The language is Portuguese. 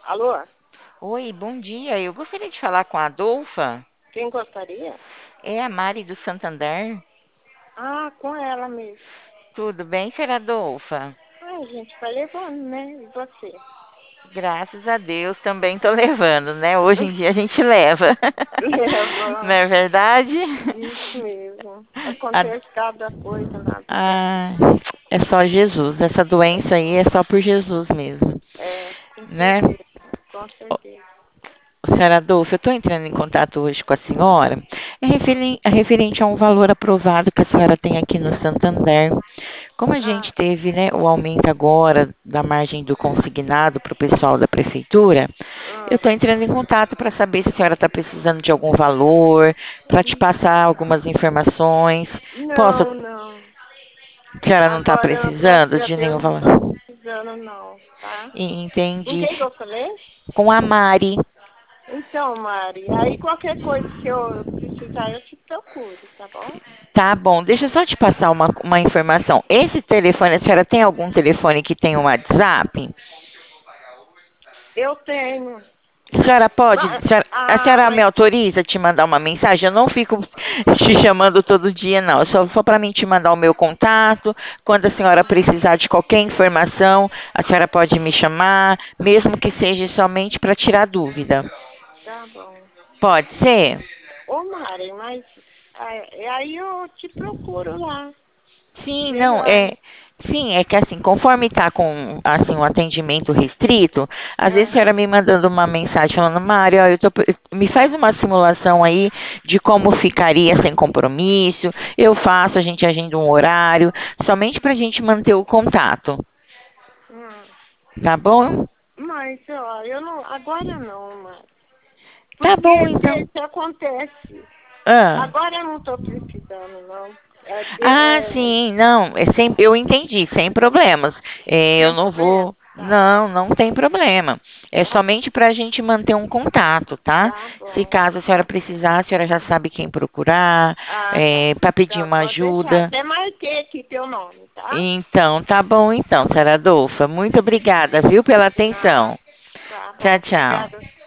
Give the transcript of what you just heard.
Alô? Oi, bom dia. Eu gostaria de falar com a Adolfa. Quem gostaria? É a Mari do Santander. Ah, com ela mesmo. Tudo bem, senhora Adolfa? Ah, a gente vai levando, né? E você? Graças a Deus também estou levando, né? Hoje em dia a gente leva. Não Leva. é verdade? Isso mesmo. A- Acontece cada coisa na vida. Ah, é só Jesus. Essa doença aí é só por Jesus mesmo, Com né? certeza. Com certeza. Senhora Adolfo, eu estou entrando em contato hoje com a senhora. É referente a um valor aprovado que a senhora tem aqui no Santander. Como a gente Ah, teve, né, o aumento agora da margem do consignado para o pessoal da prefeitura, eu ah. estou entrando em contato para saber se a senhora está precisando de algum valor, para te passar algumas informações. Posso? Não, não. A senhora não está Agora, graças precisando a de nenhum Deus, não valor? estou precisando, não, tá? Com Entendi. quem que eu falei? Com a Mari. Então, Mari, aí qualquer coisa que eu precisar, eu te procuro, tá bom? Tá bom, deixa eu só te passar uma informação. Esse telefone, a senhora tem algum telefone que tem um WhatsApp? Eu tenho. A senhora pode, a senhora me Mas autoriza a te mandar uma mensagem? Eu não fico te chamando todo dia, não. Só para mim te mandar o meu contato. Quando a senhora precisar de qualquer informação, a senhora pode me chamar, mesmo que seja somente para tirar dúvida. tá bom. Pode ser? Ô, Mari, mas aí eu te procuro lá. Sim, não, Melhor. sim, é que assim, conforme está com assim um atendimento restrito, às vezes a senhora Aham. me mandando uma mensagem falando, Mário, ó, me faz uma simulação aí de como ficaria sem compromisso, eu faço, a gente agenda um horário, somente para a gente manter o contato, Hum. tá bom? Mas, ó, eu não. Agora não, Mari. Tá bom, Porque então. se acontece. Ah. Agora eu não estou precisando, não. Ah, É sim, não, eu entendi, sem problemas. Eu sem não problema. vou, Tá. não tem problema. É Tá, somente para a gente manter um contato, tá? tá Se bom. caso a senhora precisar, a senhora já sabe quem procurar, Ah, tá. para pedir Tá, uma pode deixar. ajuda. Até marquei aqui teu nome, tá? Então, tá bom então, senhora Adolfa. Muito obrigada, viu, pela De nada. atenção. Tá Tchau, bom. tchau. Obrigada.